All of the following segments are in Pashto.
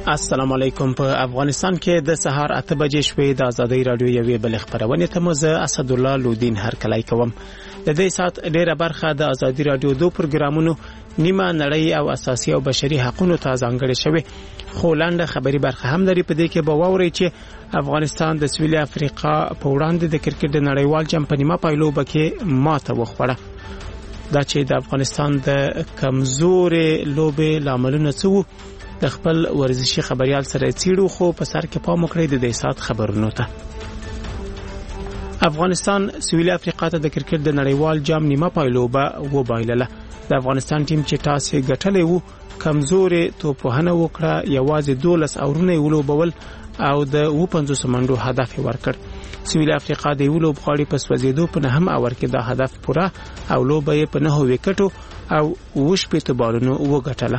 السلام علیکم. په افغانستان کې د سهار 8 بجې شوې د ازادي رادیو یوې بل خبرونه ته مزه اسد الله لودین هر کلای کوم. د دې سات ډیره برخه د ازادي رادیو دو پروګرامونو نیمه نړۍ او اساسي او بشري حقوقو ته ځانګړې شوی. خو لاندې خبري برخه هم لري په دې کې به ووري چې افغانستان د سویلي افریقا په وړاندې د کرکټ د نړیوال چمپ په نیمه پایلوبه کې ماته وخوړه. دا چې د افغانستان د کمزورې لوبې لاملونه څه د خپل ورزشي خبريال سره چیرو خو په سر کې پام وکړئ د دې سات خبرونو ته. افغانستان سویلي افریقا ته د کرکټ د نړیوال جام نیمه پایلوبه وبایلله. د افغانستان ټیم چې تاسو غټلې وو کمزورې توپوهنه وکړه، یوازې 12 اورونه ولوبول او د 50 منډو هدف ورکړ. سویلي افریقا د یو لوبغاړي په سوځېدو په نهم اور کې دا هدف پوره او لوبه په 9 وکټو او 20 بالونو وګټله.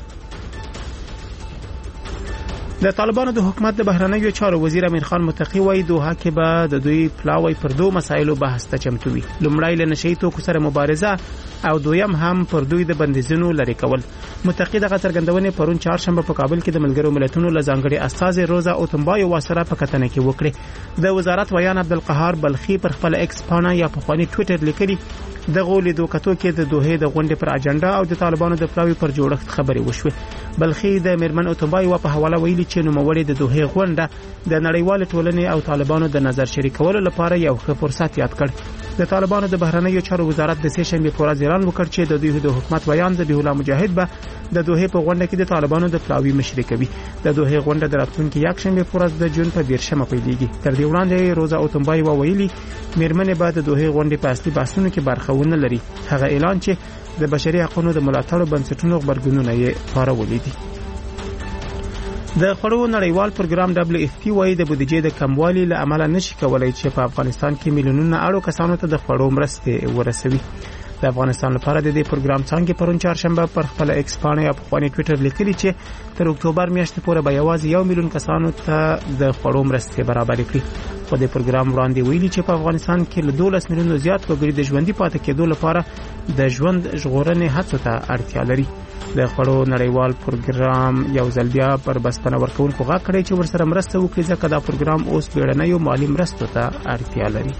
د طالبانو د حکومت د بهرنیو چارو وزیر امیر خان متقی وایي دوحه کې به د دوی پلاوی پر دوه مسایلو بحث ته چمتو وي. لومړی له نشئی توکو سره مبارزه او دویم هم پر دوی د بندیزونو لري کول. متقی دغه څرګندونې پرون چهارشنبه په کابل کې د ملګرو ملتونو له ځانګړي استاذ روزا اوتمبای واسره په کتنه کې وکړه. د وزارت ویان عبدالقهار بلخی پر خپل ایکس پاڼه یا په خواني ټوئیټر لیکلي د غولې دوه کتو کې د دوحه د غونډې پر اجنډا او د طالبانو د پلاوی پر جوړښت خبرې وشوه. بلخی د میرمن اوتمبای په حواله ویلي چې نوموړي د دوحه غونډه د نړیوال ټولنې او طالبانو د نظر شریکولو لپاره یو ښه فرصت یاد کړ. د طالبانو د بهرنیو چارو وزارت د سې شنبه پر ورځ اعلان وکړ چې د دوی د حکومت ویان ذبیح الله مجاهد به د دوحه په غونډه کې د طالبانو د پلاوی مشري کوي. د دوحه غونډه د راتلونکي یک شنبه پر ورځ د جون په 13مه پیلېږي. تر دې وړاندې روزا اوتمبای ویلي میرمنې به د دوحه غونډې په اصلي بحثونو کې برخه ونه لري. هغه اعلان چې د بشري حقوقو د ملاتړ بنسټونو خبرګونونه یې پارولې دي. د خړو نړیوال پروګرام WFP وايي د بودیجې د کموالي له امله نشي کولای چې په افغانستان کې میلیونونه اړو کسانو ته د خړو مرستې ورسوي. د افغانستان لپاره د دې پروګرام څنګه پرون چهارشنبه پر خپل ایکس پاڼه یا په خواني ټوئیټر لیکلي چې تر اکتوبر میاشتې پورې به یوازې 1 میلیون کسانو ته د خړو مرستې برابر کړي. په دې پروګرام وړاندې ویلي چې په افغانستان کې له 12 میلیونو زیات وګړي د ژوندۍ پاتې کېدو لپاره د ژوند ژغورنې هڅو ته اړتیا لري. د خړو نړیوال پروګرام یو ځل بیا پر بسپنه ورکوونکو غاړه کړی چې ورسره مرسته وکړي ځکه دا پروګرام اوس بیړنیو مالی مرستو ته اړتیا لري.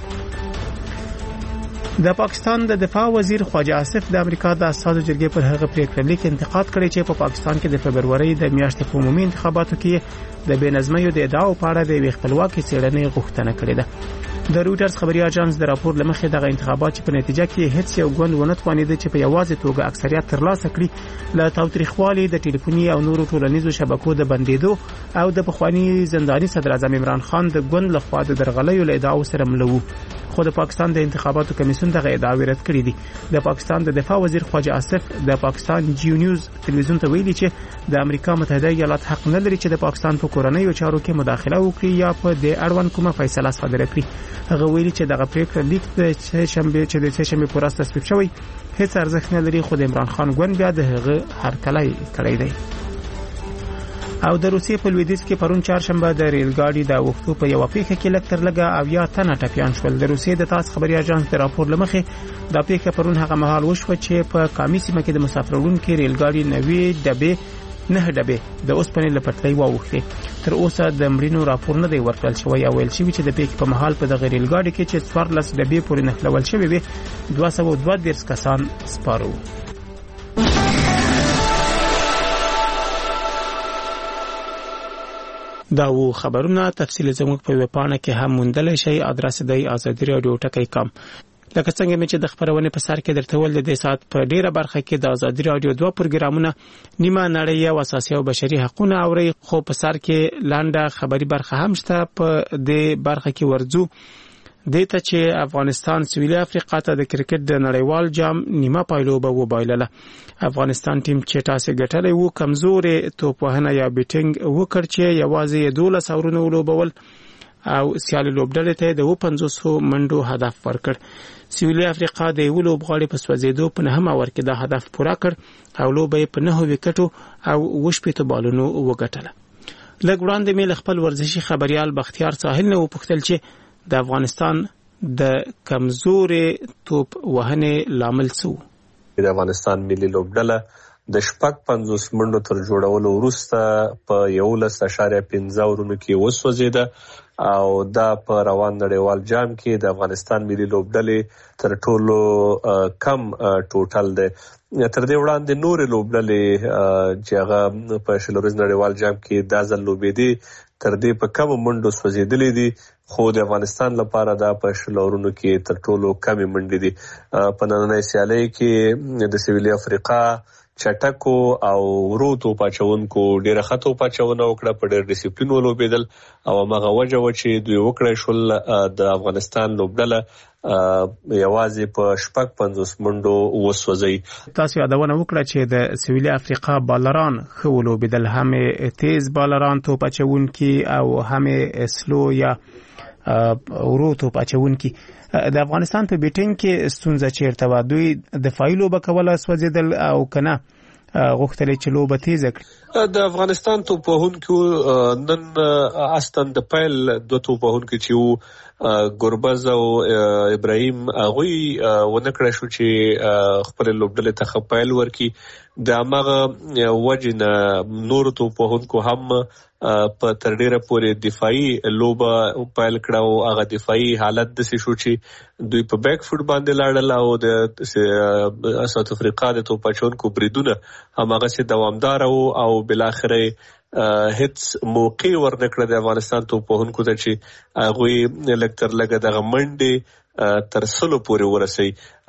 د پاکستان د دفاع وزیر خواجه آصف د امریکا د اساسي جرګې پر هغه پریکړه لیک انتقاد کړی چې په پاکستان کې د فبرवरी د میاشتې په عمومي انتخاباتو کې د بېنظمۍ د ادعاو په اړه د خپلواکي څېړنې غوښتنه کړې ده. د رويټرز خبري اژانس د راپور لمخې دغه انتخابات چې په نتیجه کې هیڅ یو ګوند ونه توانید چې په یوازې توګه اکثریت ترلاسه کړي له تاوتریخوالي د ټلیفوني او نورو ټولنیزو شبکو د بندیدو او د پخوانی زنداني صدر اعظم عمران خان د ګوند لخوا د درغلیو له ادعاو سره ملو. خو د پاکستان د انتخاباتو کمیسیون دغه ادعاوې رد کړې دي. د پاکستان د دفاع وزیر خواجه آصف د پاکستان جیو نیوز ټلویزیون ته ویلي چې د امریکا متحده ایالات حق نه لري چې د پاکستان په کورنیو چارو کې مداخله وکړي یا په د اړوند کومه فیصله صادره کړي. هغه ویلي چې دغه پریکړه لیک د سې شنبه پر ورځ تصویب شوی هیڅ ارزښت نه لري. خو د عمران خان ګوند بیا د هغه هرکلی کړی دی. او د روسیې په لویدیځ کې پرون چهارشنبه د ریل ګاډي د وختو په یو پیښه کې لکتر لګا او یا تنه ټپیان شول. د روسیې د تاس خبري اژانس د راپور لمخې دا پیښه پرون هغه مهال وشوه چې په کامی سیمه کې د مسافرونکو ریل ګاډي 9 ډبې د اوسپنې لپټلۍ واوښتې. تر اوسه د مړینو راپور نه دی ورکړل شوی او ویل شوی چې د پیښې په محل په دغه ریل ګاډي کې چې 14 ډبې پورې نښلول شوی وي 232 کسان سپارو. دا و خبرونه تفصیل زموږ په ویبپاڼه کې هم موندلی شئ. ادرس دی ازادي رادیو ټکی.com. لکه څنګه چې د خبرونه په سر کې درته ول د ساعت په ډیره برخه کې د ازادي رادیو دوه پروګرامونه نیمه نړۍ او اساسي او بشري حقوقو اوري. خو په سر کې لانډه خبري برخه هم شته. په دې برخه کې ورځو دته چې افغانستان سویلي افریقا ته د کرکټ د نړیوال جام نیمه پایلوبه وبایلله. افغانستان ټیم چې تاسو ګټلې وو کمزورې توپوهنه یا بیټینګ وکړ چې یوازې 12 اورونه ولوبول او سیالي لوبډلې ته د 50 منډو هدف ورکړ. سویلي افریقا د یو لوبغاړي په سوځېدو په نهم اور کې دا هدف پوره کړ او لوبه په 9 وکټو او 20 بالونو وګټله. لږ وړاندې مې خپل ورزشي خبريال بختیار ساحل نه وپوښتل چې د افغانستان د کمزورې توپ وهنې لامل څه و. د افغانستان ملي لوبډله د 50 منډو تر جوړولو وروسته په 11.15 اورونو کې وسوځیده او دا په روان نړیوال جام کې د افغانستان ملي لوبډلې تر ټولو کم ټوټل ده. تر دې وړاندې نورې لوبډلې چې هغه په شلوريز نړیوال جام کې د ځل لوبېدي تر دې په کم منډو سوځېدلې دي، خو د افغانستان لپاره دا په شلورونو کې تر ټولو کم منډې دي. په نننۍ سیالۍ کې د سویلي افریقا چټکو او ورو توپ اچونکو ډیره ښه توپ اچونه وکړه، په ډېر ډیسپلین ولوبېدل او هغه وجه و چې دوی وکړی شول د افغانستان لوبډله یوازې په 50 منډو وسوځي. تاسو یادونه وکړه چې د سویلي افریقا بالران ښه ولوبېدل، هم تیز بالران توپ اچونکي او هم سلو یا ورو توپ اچونکي. د افغانستان په بیټینګ کې ستونزه چیرته و؟ دوی دفاعي لوبه کوله سوځیدل او کنه غوښتل چې لوبه تیز کړي؟ د افغانستان توپوهونکو نن اصلا د پیل دوه توپوهونکو چې ګوربز او ابراهیم هغوی ونه کړی شو چې خپل لوبډلې ته ښه پیل ورکړي. د هماغه وجې نه نورو توپوهونکو هم په تر ډیره پورې دفاعي لوبه پیل کړه او هغه دفاعي حالت داسې شو چې دوی په بیک فوټ باندې لاړل او د ساوث افریقا د توپ اچونکو بریدونه هماغسې دوامدار او بالاخره هیڅ موقع ورنکړه د افغانستان توپوهونکو ته چې هغوی لږ تر لږه دغه منډې تر 100 پورې ورسوي.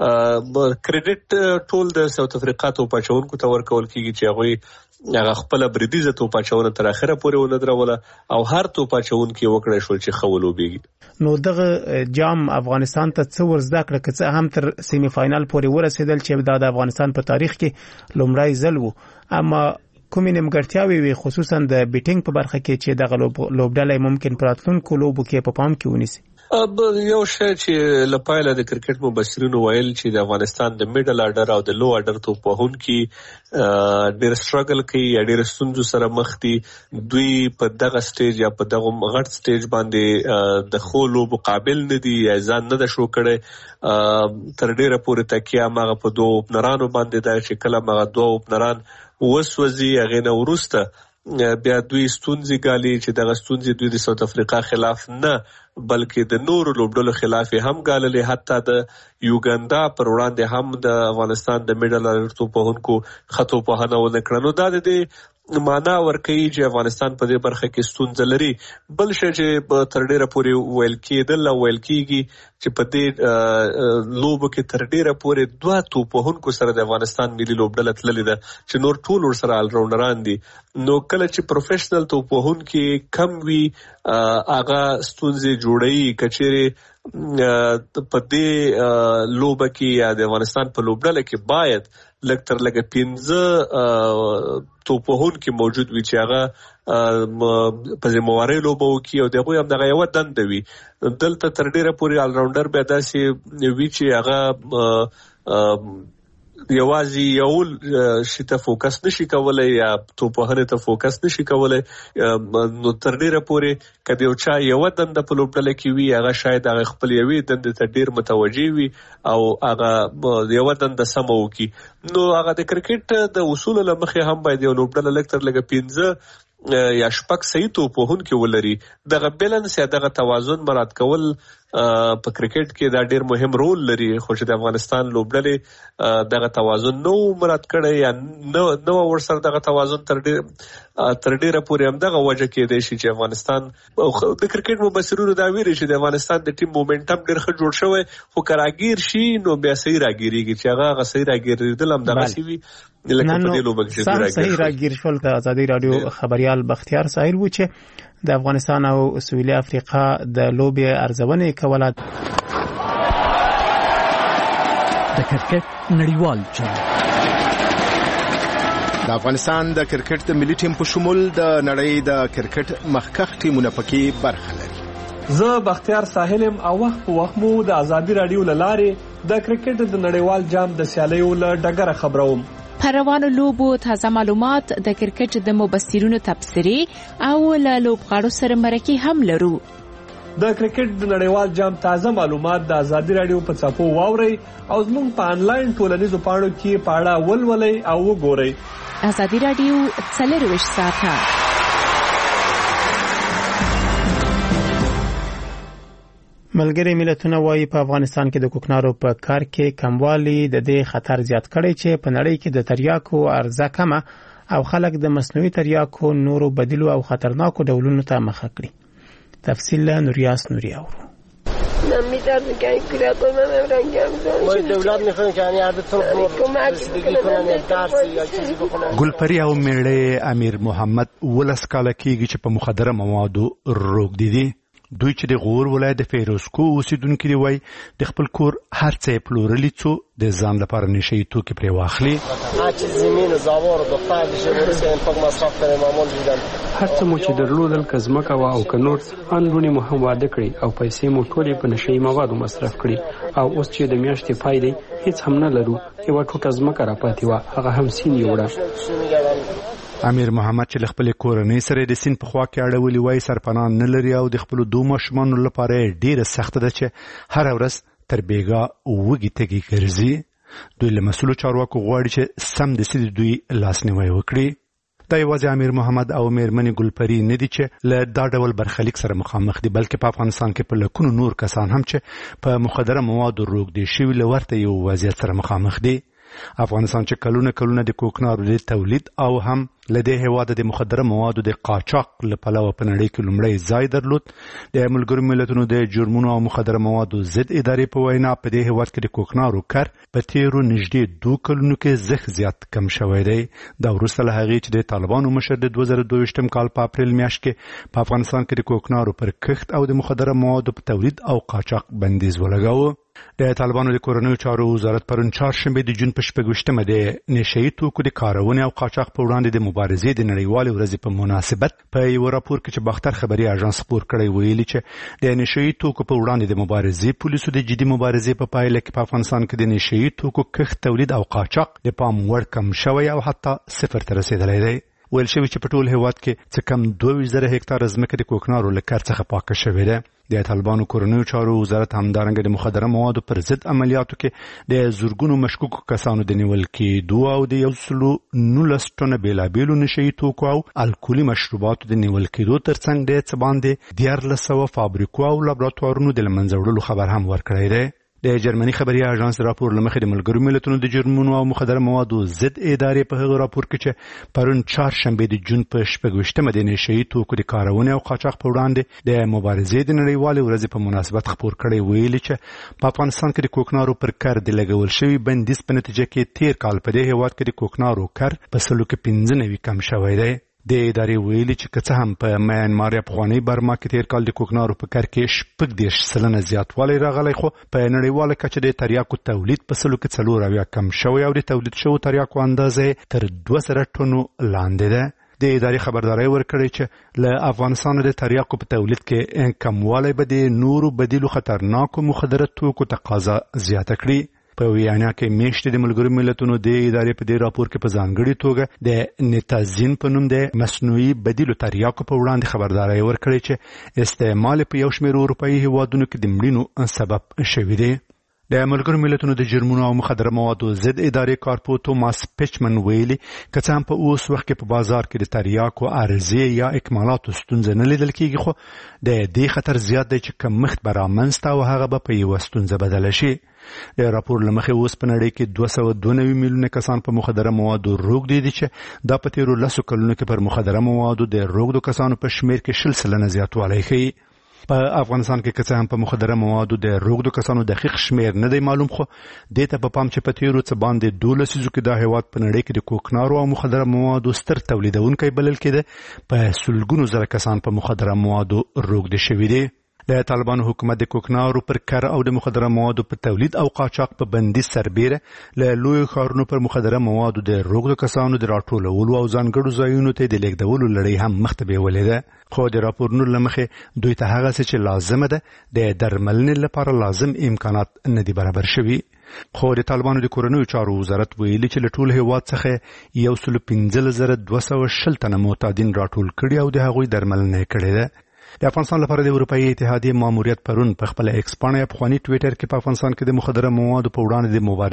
کریډټ ټول د ساوث افریقا توپ اچونکو ته ورکول کیږي چې هغوی هغه خپل بریدیزه توپ اچونه تر اخره پورې ونه دروله او هر توپ اچونکي وکړی شو چې ښه ولوبېږي. نو دغه جام افغانستان ته څه ور زده کړه، که څه هم تر سیمی فاینال پورې ورسېدل چې د افغانستان په تاریخ کې لومړی ځل وو، اما کومې نیمګړتیاوې وي خصوصا د بیټینګ په برخه کې چې دغه لوبډلې ممکن په راتلونکو لوبو کې په پام کې ونیسي؟ یو شی چې لپاره د کرکټ مبصرینو ویل چې د افغانستان د میډل اډر او د لو اډر توپوهونکي ډېر سټرګل کوي یا ډېر ستونزو سره مخ دي. دوی په دغه سټیج یا په دغه غټ سټیج باندې د خو لوبو قابل نه دي یا ځان نه د شو کړي. تر ډېره پورې تکیه مغه په دوه اوپنرانو باندې دا چې کله مغه دوه اوپنران وسوځي هغه نه ورسته بیا دوی ستونزې ګالي چې دغه ستونزې دوی د ساوث افریقا خلاف نه بلکې د نورو لوبډلو خلاف هم ګاللې. حتی د یوګاندا پر وړاندې هم د افغانستان د میډل اډر توپوهونکو ښه توپوهنه ونه کړه. نو دا د دې معنا ورکوي چې افغانستان په دې برخه کې ستونزه لري. بل شی چې تر ډیره پورې ویل کېدل او ویل کېږي چې په دې لوبو کې تر ډیره پورې دوه توپوهونکو سره د افغانستان ملي لوبډله تللې ده چې نور ټول ورسره آل راونډران دي. نو کله چې پروفیشنل توپوهونکي کم وي هغه ستونزې جوړوي. کچېرې په دې لوبه کې یا د افغانستان په لوبډله کې باید لږ تر لږه 15 توپوهونکي موجود وي چې هغه په ذمہوارۍ لوبه وکړي او دغه هم دغه یو دنده وي. دلته تر ډیره پورې آل راونډر بیا داسې وي چې هغه یوازې یو شي ته فوکس نشي کولای یا توپوهنې ته فوکس نشي کولای. نو تر ډیره پورې کله یو چا یو دنده په لوبډله کې وي هغه شاید هغه خپل یوې دندې ته ډیر متوجي وي او هغه یو دنده سم وکړي. نو هغه د کرکټ د اصول له مخې هم باید یو لوبډله لږ تر لږه 15 یا شپږ صحیح توپوهونکي ولري. دغه بیلنس یا دغه توازن مراعات کول په کرکټ کې دا ډیر مهم رول لري. خو چې د افغانستان لوبډلې دغه توازن نو مراعات کړی یا نو ورسره دغه توازن تر ډیره پورې هم دغه وجه کېدای شي چې افغانستان د کرکټ مبصرینو دا ویلي چې د افغانستان د ټیم مومنټم ډیر ښه جوړ شوی، خو که راګیر شي نو بیا صحیح راګیریږي چې هغه صحیح راګیرېدل هم دغسې وي لکه په دې لوبه کې صحیح راګیر شول. د ازادي راډیو خبریال بختیار ساحل و چې د افغانستان او سویلي افریقا د لوبې ارزونه کوله. د کرکټ نړیوال جام د افغانستان د کرکټ د ملي ټیم په شمول د نړۍ د کرکټ مخکښ ټیمونه پکې برخه لري. زه بختیار ساحلم او وخت په وخت مو د ازادي راډیو لارې د کرکټ د نړیوال جام د سیالیو له ډګره خبروم. پر روانو لوبو تازه معلومات، د کرکټ د مبصرینو تبصرې او له لوبغاړو سره مرکې هم لرو. د کرکټ د نړیوال جام تازه معلومات د ازادي رادیو په څپو واورئ او زموږ په انلاین ټولنیزو پاڼو کې په اړه ولولئ او وګورئ. ازادي رادیو 24 ساعته. ملګری ملتونه وايي په افغانستان کې د کوکنارو په کار کې کموالی د دې خطر زیات کړی چې په نړۍ کې د تریاکو عرضه کمه او خلک د مصنوعي تریاکو نورو بدیلو او خطرناکو ډولونو ته مخه کړي. تفصیل نوریاس نوری اورو. ګلپری او میړه امیر محمد ولس کاله کېږي چې په مخدره موادو روږدي دي. دوی چې د غور ولایت د فیروزکو اوسیدونکو دی وای د خپل کور هر څه پلورلی څو د ځان لپاره نشي توکي پرې واخلي. هر څه مو چې درلودل کزمکه وا او کنور انډونی مو هم واده کړی او پیسې مو ټولې په نشي موادو مصرف کړی او اوس چې د میاشتې پای دی هیڅ هم نه لرو. یو ټوټه ځمکه را پاتې و هغه هم سین یوړه. امیر محمد چې خپل کورنۍ سره د سین په خوا کې اړولې وای سرپناه نه لري او د خپل دوه ماشومان لپاره ډیره سخت ده چې هر ورځ تر بیګا وګي تګي ګرځي. دوی له مسؤل چارواکو غواړي چې سم د سید دوی لاسنیوي وکړي. دا یوازې امیر محمد او میرمنې ګلپری نه دي چې له دا ډول برخلیک سره مخامخ دي بلکې په افغانستان کې په لکونو نور کسان هم چې په مخدره موادو روږدي شوي له ورته یو وضعیت سره مخامخ دي. افغانستان چې کلونه د کوکنارو د تولید او هم لدې هواد د مخدره موادو د قاچاق لپاره په نړۍ کې لومړی ځای درلود. د ملګرو ملتونو د جرمونو او مخدره موادو ضد ادارې په وینا په دې هواد کې د کوکنارو کار په تیرو نږدې 2 کلونو کې زیات کم شوی دی. دا وروسته له هغې چې د طالبانو مشر د 2022 کال په اپریل میاشت کې په افغانستان کې د کوکنارو پر کښت او د مخدره موادو په تولید او قاچاق بندیز ولګاوه. د طالبانو د کورنیو چارو وزارت پرون چهارشنبه د جون په 14مه د نشئی توکو د کارونې او قاچاق په وړاندې د مبارزې د نړیوالې ورځې په مناسبت په یو راپور کې چې باختر خبري اژانس خبر کړی ویلي چې د نشئی توکو په وړاندې د مبارزې پولیسو د جدي مبارزې په پایله کې په افغانستان کې د نشئی توکو کښت تولید او قاچاق د پام وړ کم شوی او حتی صفر ته رسیدلی دی. ویل شوی چې په ټول هیواد کې څه کم 2000 هکتار ځمکه د کوکنارو له کار څخه پاکه شوې ده. د طالبانو کورنیو چارو وزارت همدارنګه د مخدره موادو پر ضد عملیاتو کې د زورګونو مشکوکو کسانو د نیول کېدو او د 119 ټنه بیلابیلو نشئی توکو او الکولي مشروباتو د نیول کېدو ترڅنګ د څه باندې 1400 فابریکو او لابراتوارونو د منځه وړلو خبر هم ورکړی دی. د جرمني خبري اژانس راپور لمخې د ملګرو ملتونو د جرمونو او مخدره موادو ضد ادارې په هغه راپور کې چې پرون چهارشنبه د جون په 14مه د نشئی توکو د کارونې او قاچاق په وړاندې د مبارزې د نړیوالې ورځې په مناسبت خبر کړی ویلي چې په افغانستان کې د کوکنارو پر کار د لګول شوی بندیز په نتیجه کې تیر کال په دې هیواد کې د کوکنارو کار په سلو کې 15 کم شوی دی. د ادارې ویلي چې که څه هم په میانمار یا افغاني برما کې تیر کال د کوکنارو په کار کې 14% زیاتوالی راغلی خو په نړیواله کچه د تریاکو تولید په سلو کې 4 کم شوی او د تولید شوو تریاکو اندازه تر 200 ټنو لاندې ده. د ادارې خبرداري ورکړې چې له افغانستان د تریاکو په تولید کې کموالی به د نورو بدیلو خطرناکو مخدره توکو تقاضا زیاته کړي. په ویانا کې میشته د ملګرو ملتونو د ادارې په دې راپور کې په ځانګړي توګه د نتازین په نوم د مصنوعي بدیلو تریاکو په وړاندې خبرداري ورکړې چې استعمال په یو شمېر اروپایي هیوادونو کې د مړینو سبب شوی دی. د ملګرو ملتونو د جرمونو او مخدره موادو ضد ادارې کارپو توماس پیچمن ویلي که څه هم په اوس وخت کې په بازار کې د تریاکو عرضې یا اکمالاتو ستونزه نه لیدل کېږي خو د دې خطر زیات دی چې کمښت به رامنځته او هغه به په یوه ستونزه بدله شي. د راپور له مخې اوس په نړۍ کې 292 میلیونه کسان په مخدره موادو روږدي دي چې دا په تیرو 10 کلونو کې پر مخدره موادو د روږدو کسانو په شمېر کې 60% زیاتوالی ښیي. په افغانستان کې که څه هم په مخدره موادو د روږدو کسانو دقیق شمېر نه دی معلوم خو دې ته په پام چې په تیرو څه باندې 12 لسیزو کې دا هیواد په نړۍ کې د کوکنارو او مخدره موادو ستر تولیدونکی بلل کېده. په سلګونو زره کسان په مخدره موادو روږدي شوي دي. د طالبانو حکومت د کوکنارو پر کار او د مخدره موادو په تولید او قاچاق په بندیز سربیره له لوی ښارونو پر مخدره موادو د روږدو کسانو د راټولولو او ځانګړو ځایونو ته د لیږدولو لړۍ هم مخته بیولې ده. خو د راپورونو له مخې دوی ته هغه څه چې لازمه ده د درملنې لپاره لازم امکانات نه دي برابر شوي. خو د طالبانو د کورنیو چارو وزارت ویلي چې له ټول هیواد څخه 115,220 تنه معتادین راټول کړي او د هغوی درملنه کړې ده. د افغانستان لپاره د اروپאי اتحادیې ماموریت پرون په خپل ایکس باندې افغاني ټوئیټر کې په افغانستان کې د مخدره موادو په وړاندې د مبارزې